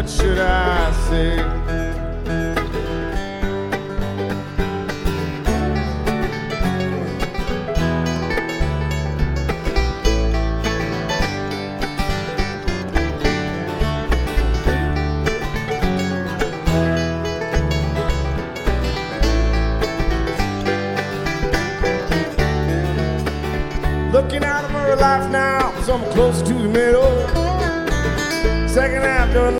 what should I say? Looking out of her life now, so I'm close to the middle. Second half done.